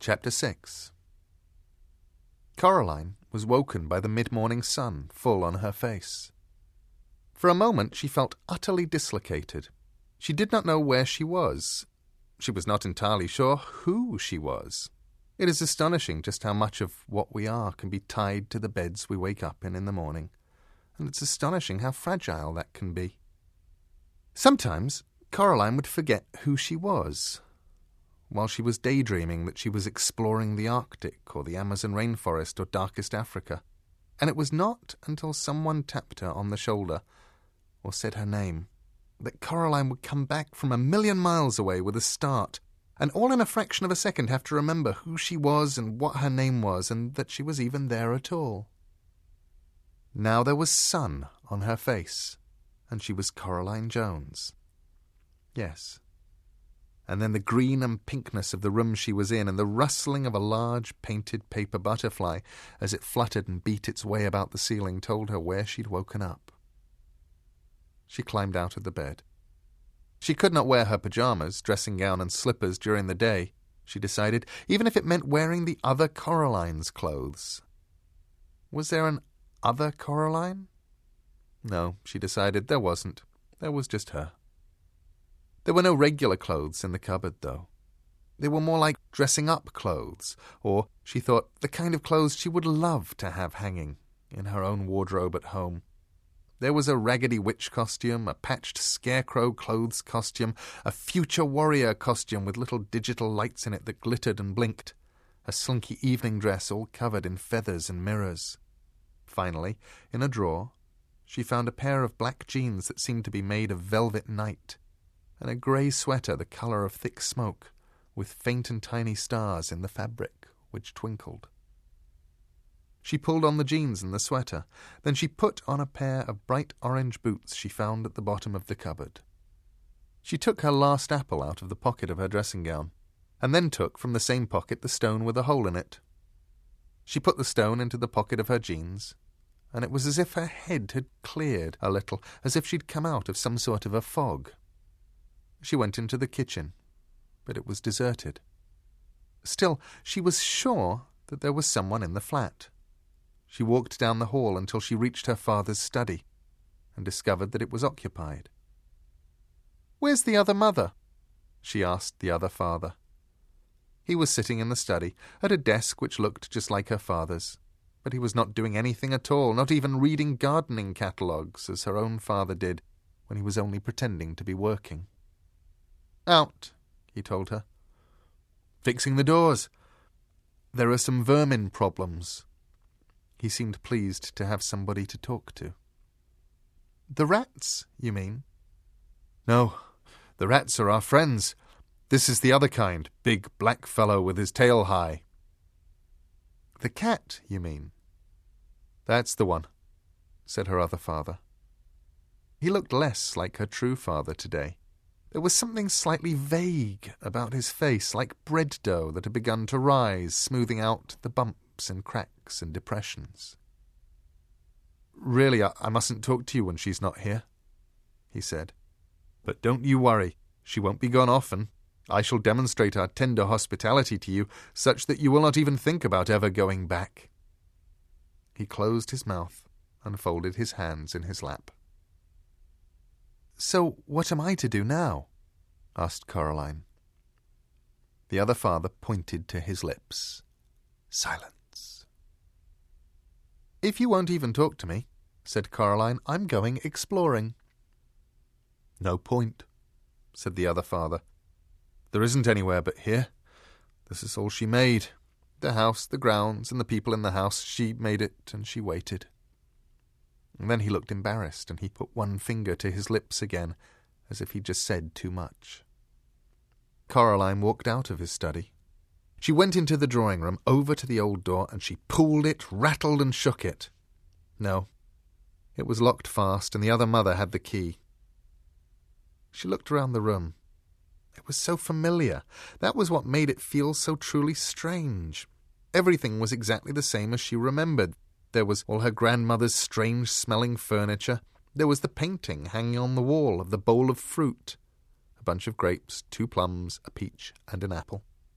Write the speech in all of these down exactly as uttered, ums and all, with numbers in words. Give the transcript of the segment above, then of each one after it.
Chapter six. Coraline was woken by the mid-morning sun full on her face. For a moment she felt utterly dislocated. She did not know where she was. She was not entirely sure who she was. It is astonishing just how much of what we are can be tied to the beds we wake up in in the morning, and it's astonishing how fragile that can be. Sometimes Coraline would forget who she was, while she was daydreaming that she was exploring the Arctic or the Amazon rainforest or darkest Africa, and it was not until someone tapped her on the shoulder or said her name that Coraline would come back from a million miles away with a start, and all in a fraction of a second have to remember who she was and what her name was, and that she was even there at all. Now there was sun on her face, and she was Coraline Jones. Yes. And then the green and pinkness of the room she was in, and the rustling of a large painted paper butterfly as it fluttered and beat its way about the ceiling told her where she'd woken up. She climbed out of the bed. She could not wear her pyjamas, dressing gown and slippers during the day, she decided, even if it meant wearing the other Coraline's clothes. Was there an other Coraline? No, she decided, there wasn't. There was just her. There were no regular clothes in the cupboard, though. They were more like dressing-up clothes, or, she thought, the kind of clothes she would love to have hanging in her own wardrobe at home. There was a raggedy witch costume, a patched scarecrow clothes costume, a future warrior costume with little digital lights in it that glittered and blinked, a slinky evening dress all covered in feathers and mirrors. Finally, in a drawer, she found a pair of black jeans that seemed to be made of velvet night, and a grey sweater the colour of thick smoke, with faint and tiny stars in the fabric which twinkled. She pulled on the jeans and the sweater. Then she put on a pair of bright orange boots she found at the bottom of the cupboard. She took her last apple out of the pocket of her dressing gown, and then took from the same pocket the stone with a hole in it. She put the stone into the pocket of her jeans, and it was as if her head had cleared a little, as if she'd come out of some sort of a fog. She went into the kitchen, but it was deserted. Still, she was sure that there was someone in the flat. She walked down the hall until she reached her father's study, and discovered that it was occupied. "Where's the other mother?" she asked the other father. He was sitting in the study, at a desk which looked just like her father's, but he was not doing anything at all, not even reading gardening catalogues, as her own father did, when he was only pretending to be working. "Out," he told her. "Fixing the doors. There are some vermin problems." He seemed pleased to have somebody to talk to. "The rats, you mean?" "No, the rats are our friends. This is the other kind, big black fellow with his tail high." "The cat, you mean?" "That's the one," said her other father. He looked less like her true father today. There was something slightly vague about his face, like bread dough that had begun to rise, smoothing out the bumps and cracks and depressions. "Really, I, I mustn't talk to you when she's not here," he said. "But don't you worry. She won't be gone often. I shall demonstrate our tender hospitality to you, such that you will not even think about ever going back." He closed his mouth and folded his hands in his lap. "So what am I to do now?" asked Coraline. The other father pointed to his lips. Silence. "If you won't even talk to me," said Coraline, "I'm going exploring." "No point," said the other father. "There isn't anywhere but here. This is all she made. The house, the grounds, and the people in the house. She made it, and she waited." And then he looked embarrassed, and he put one finger to his lips again, as if he'd just said too much. Coraline walked out of his study. She went into the drawing room, over to the old door, and she pulled it, rattled and shook it. No, it was locked fast, and the other mother had the key. She looked around the room. It was so familiar. That was what made it feel so truly strange. Everything was exactly the same as she remembered. There was all her grandmother's strange-smelling furniture. There was the painting hanging on the wall of the bowl of fruit. A bunch of grapes, two plums, a peach, and an apple.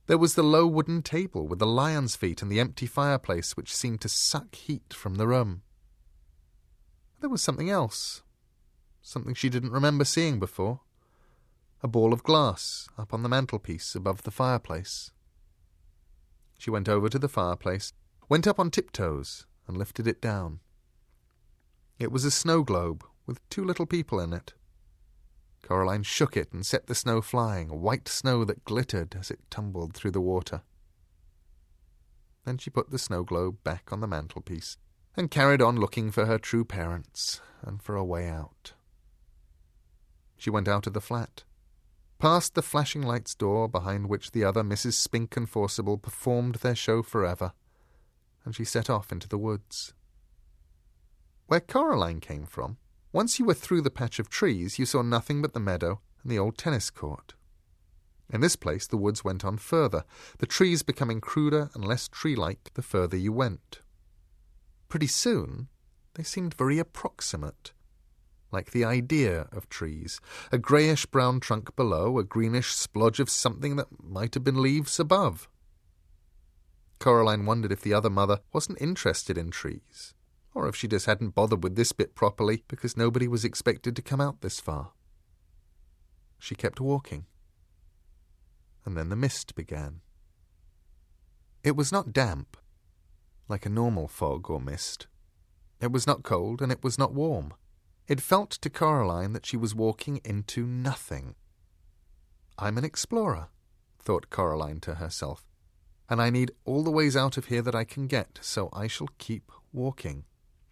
There was the low wooden table with the lion's feet and the empty fireplace which seemed to suck heat from the room. There was something else, something she didn't remember seeing before. A ball of glass up on the mantelpiece above the fireplace. She went over to the fireplace, went up on tiptoes, and lifted it down. It was a snow globe with two little people in it. Coraline shook it and set the snow flying, white snow that glittered as it tumbled through the water. Then she put the snow globe back on the mantelpiece and carried on looking for her true parents and for a way out. She went out of the flat, past the flashing lights door behind which the other Missus Spink and Forcible performed their show forever, and she set off into the woods. Where Coraline came from, once you were through the patch of trees, you saw nothing but the meadow and the old tennis court. In this place the woods went on further, the trees becoming cruder and less tree-like the further you went. Pretty soon they seemed very approximate, like the idea of trees, a greyish-brown trunk below, a greenish splodge of something that might have been leaves above. Coraline wondered if the other mother wasn't interested in trees, or if she just hadn't bothered with this bit properly because nobody was expected to come out this far. She kept walking. And then the mist began. It was not damp, like a normal fog or mist. It was not cold, and it was not warm. It felt to Coraline that she was walking into nothing. I'm an explorer, thought Coraline to herself, and I need all the ways out of here that I can get, so I shall keep walking.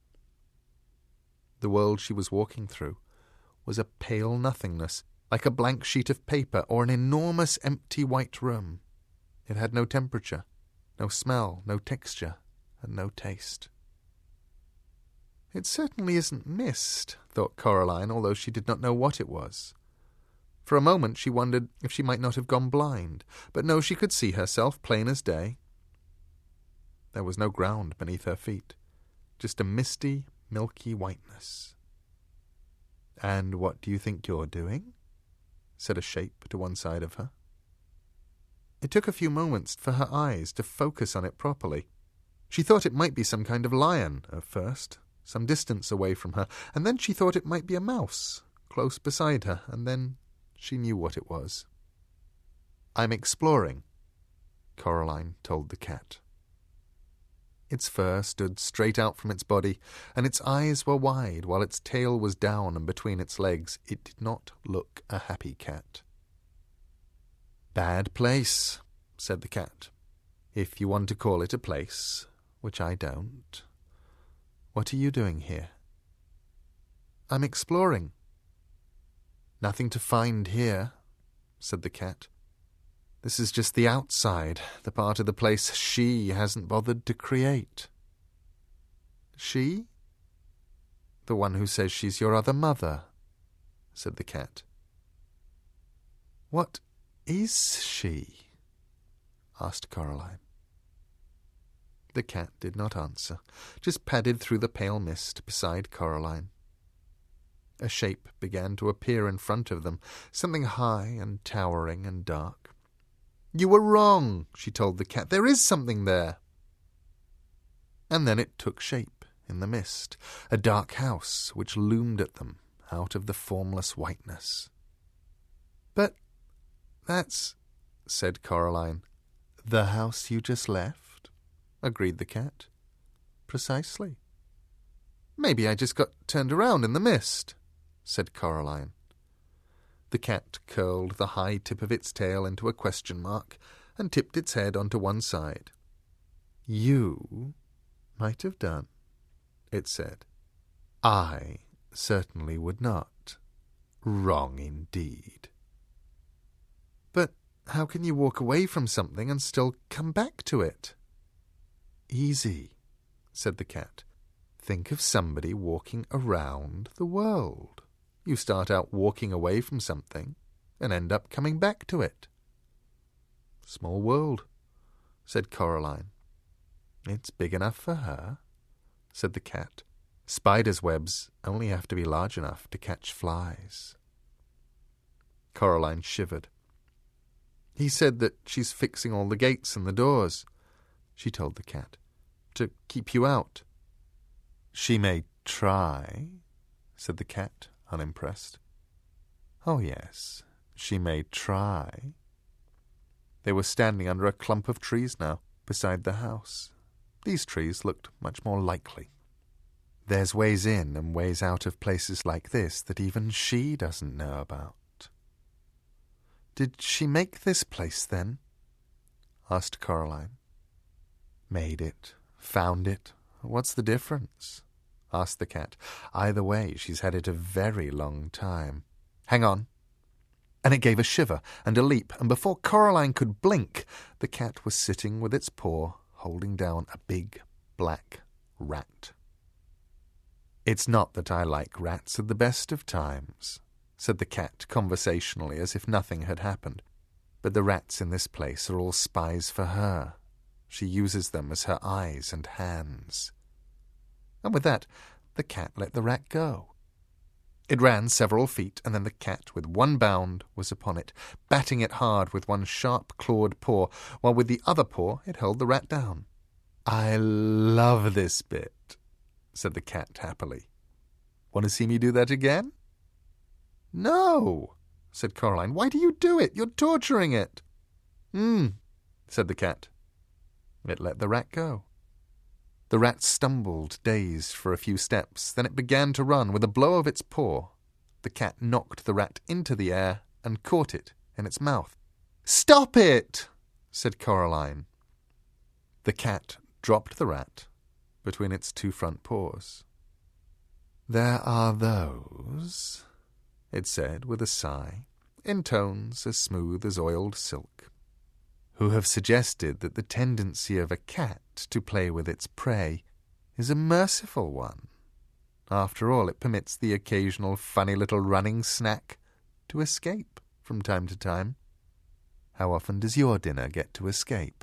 The world she was walking through was a pale nothingness, like a blank sheet of paper or an enormous empty white room. It had no temperature, no smell, no texture, and no taste. It certainly isn't mist, thought Coraline, although she did not know what it was. For a moment she wondered if she might not have gone blind, but no, she could see herself, plain as day. There was no ground beneath her feet, just a misty, milky whiteness. "And what do you think you're doing?" said a shape to one side of her. It took a few moments for her eyes to focus on it properly. She thought it might be some kind of lion at first, some distance away from her, and then she thought it might be a mouse, close beside her, and then she knew what it was. "I'm exploring," Coraline told the cat. Its fur stood straight out from its body, and its eyes were wide, while its tail was down and between its legs. It did not look a happy cat. "Bad place," said the cat, "if you want to call it a place, which I don't. What are you doing here?" "I'm exploring." "Nothing to find here," said the cat. "This is just the outside, the part of the place she hasn't bothered to create." "She?" "The one who says she's your other mother," said the cat. "What is she?" asked Coraline. The cat did not answer, just padded through the pale mist beside Coraline. A shape began to appear in front of them, something high and towering and dark. "You were wrong," she told the cat. "There is something there." And then it took shape in the mist, a dark house which loomed at them out of the formless whiteness. "But that's," said Coraline. "The house you just left," agreed the cat. "Precisely." "Maybe I just got turned around in the mist," said Coraline. The cat curled the high tip of its tail into a question mark and tipped its head onto one side. "You might have done," it said. "I certainly would not. Wrong indeed." "But how can you walk away from something and still come back to it?" "Easy," said the cat. "Think of somebody walking around the world. You start out walking away from something and end up coming back to it." "Small world," said Coraline. "It's big enough for her," said the cat. "Spiders' webs only have to be large enough to catch flies." Coraline shivered. He said that she's fixing all the gates and the doors, she told the cat, to keep you out. She may try, said the cat, unimpressed. Oh, yes, she may try. They were standing under a clump of trees now, beside the house. These trees looked much more likely. There's ways in and ways out of places like this that even she doesn't know about. Did she make this place, then? Asked Coraline. Made it, found it. What's the difference? Asked the cat. Either way, she's had it a very long time. Hang on. And it gave a shiver and a leap, and before Coraline could blink, the cat was sitting with its paw holding down a big black rat. It's not that I like rats at the best of times, said the cat conversationally as if nothing had happened, but the rats in this place are all spies for her. She uses them as her eyes and hands. And with that, the cat let the rat go. It ran several feet, and then the cat, with one bound, was upon it, batting it hard with one sharp clawed paw, while with the other paw it held the rat down. I love this bit, said the cat happily. Want to see me do that again? No, said Coraline. Why do you do it? You're torturing it. Hmm, said the cat. It let the rat go. The rat stumbled, dazed, for a few steps. Then it began to run. With a blow of its paw, the cat knocked the rat into the air and caught it in its mouth. Stop it, said Coraline. The cat dropped the rat between its two front paws. There are those, it said with a sigh, in tones as smooth as oiled silk, who have suggested that the tendency of a cat to play with its prey is a merciful one. After all, it permits the occasional funny little running snack to escape from time to time. How often does your dinner get to escape?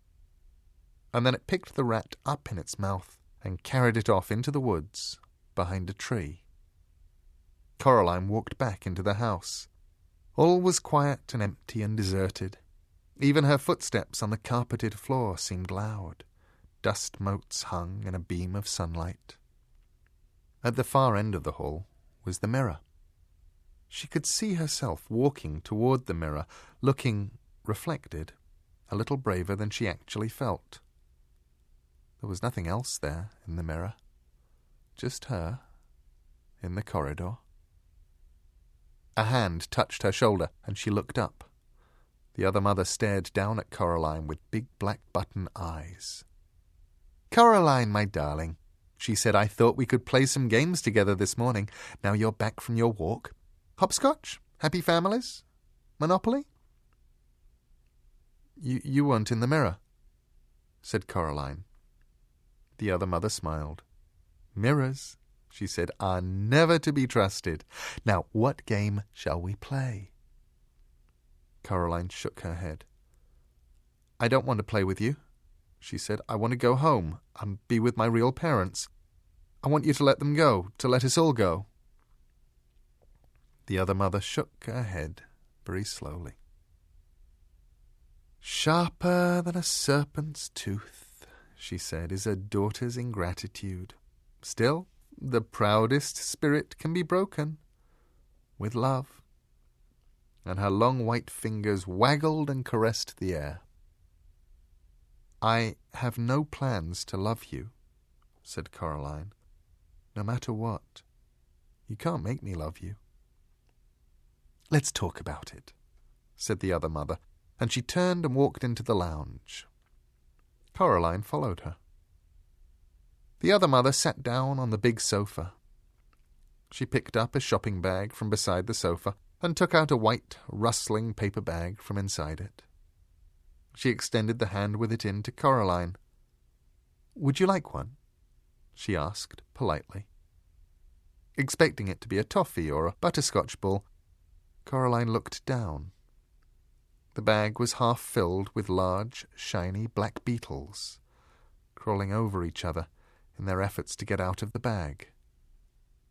And then it picked the rat up in its mouth and carried it off into the woods behind a tree. Coraline walked back into the house. All was quiet and empty and deserted. Even her footsteps on the carpeted floor seemed loud. Dust motes hung in a beam of sunlight. At the far end of the hall was the mirror. She could see herself walking toward the mirror, looking, reflected, a little braver than she actually felt. There was nothing else there in the mirror. Just her, in the corridor. A hand touched her shoulder, and she looked up. The other mother stared down at Coraline with big black button eyes. Coraline, my darling, she said, I thought we could play some games together this morning. Now you're back from your walk. Hopscotch? Happy families? Monopoly? You, you weren't in the mirror, said Coraline. The other mother smiled. Mirrors, she said, are never to be trusted. Now, what game shall we play? Coraline shook her head. I don't want to play with you, she said. I want to go home and be with my real parents. I want you to let them go, to let us all go. The other mother shook her head very slowly. Sharper than a serpent's tooth, she said, is a daughter's ingratitude. Still, the proudest spirit can be broken with love. And her long white fingers waggled and caressed the air. I have no plans to love you, said Coraline, no matter what. You can't make me love you. Let's talk about it, said the other mother, and she turned and walked into the lounge. Coraline followed her. The other mother sat down on the big sofa. She picked up a shopping bag from beside the sofa and took out a white, rustling paper bag from inside it. She extended the hand with it in to Coraline. Would you like one? She asked, politely. Expecting it to be a toffee or a butterscotch ball, Coraline looked down. The bag was half filled with large, shiny black beetles, crawling over each other in their efforts to get out of the bag.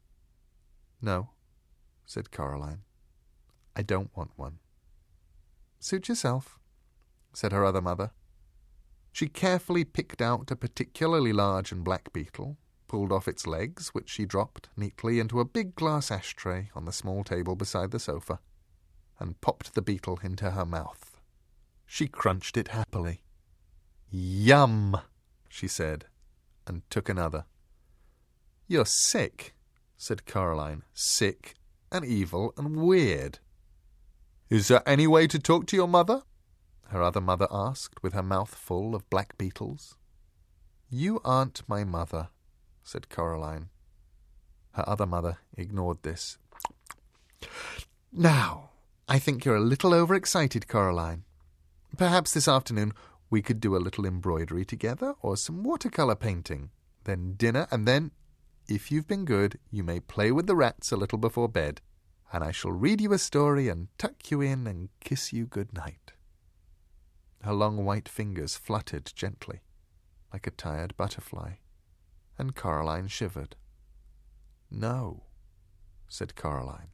No, said Coraline. I don't want one. Suit yourself, said her other mother. She carefully picked out a particularly large and black beetle, pulled off its legs, which she dropped neatly into a big glass ashtray on the small table beside the sofa, and popped the beetle into her mouth. She crunched it happily. "Yum," she said, and took another. "You're sick," said Caroline, "sick and evil and weird." "Is there any way to talk to your mother?" her other mother asked, with her mouth full of black beetles. "You aren't my mother," said Caroline. Her other mother ignored this. "Now, I think you're a little overexcited, Caroline. Perhaps this afternoon we could do a little embroidery together, or some watercolour painting, then dinner, and then, if you've been good, you may play with the rats a little before bed, and I shall read you a story and tuck you in and kiss you good night." Her long white fingers fluttered gently, like a tired butterfly, and Caroline shivered. "No," said Caroline.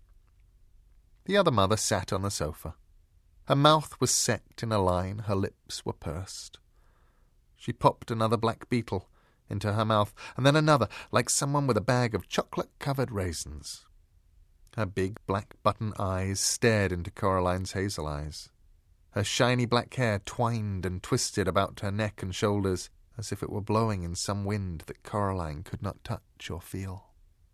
The other mother sat on the sofa. Her mouth was set in a line, her lips were pursed. She popped another black beetle into her mouth, and then another, like someone with a bag of chocolate-covered raisins. Her big black button eyes stared into Caroline's hazel eyes. Her shiny black hair twined and twisted about her neck and shoulders, as if it were blowing in some wind that Caroline could not touch or feel.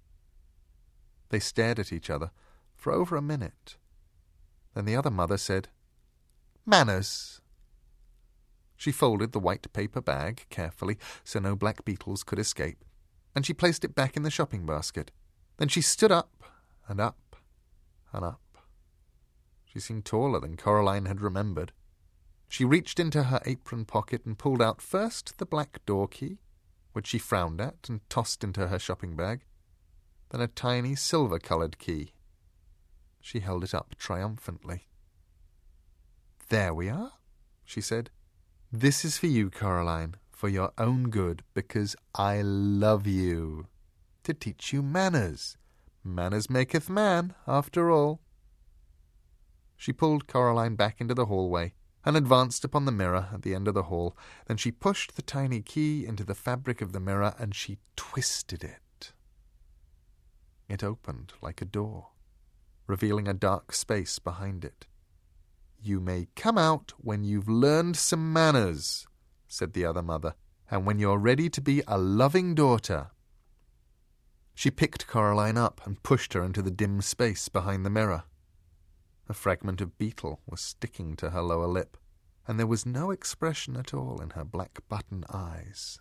They stared at each other for over a minute. Then the other mother said, "Manners." She folded the white paper bag carefully so no black beetles could escape, and she placed it back in the shopping basket. Then she stood up and up and up. She seemed taller than Caroline had remembered. She reached into her apron pocket and pulled out first the black door key, which she frowned at and tossed into her shopping bag, then a tiny silver-coloured key. She held it up triumphantly. "There we are," she said. "This is for you, Caroline, for your own good, because I love you. To teach you manners. Manners maketh man, after all." She pulled Caroline back into the hallway and advanced upon the mirror at the end of the hall. Then she pushed the tiny key into the fabric of the mirror and she twisted it. It opened like a door, revealing a dark space behind it. "You may come out when you've learned some manners," said the other mother, "and when you're ready to be a loving daughter." She picked Caroline up and pushed her into the dim space behind the mirror. A fragment of beetle was sticking to her lower lip, and there was no expression at all in her black button eyes.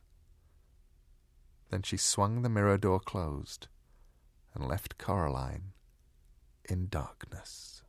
Then she swung the mirror door closed and left Caroline in darkness.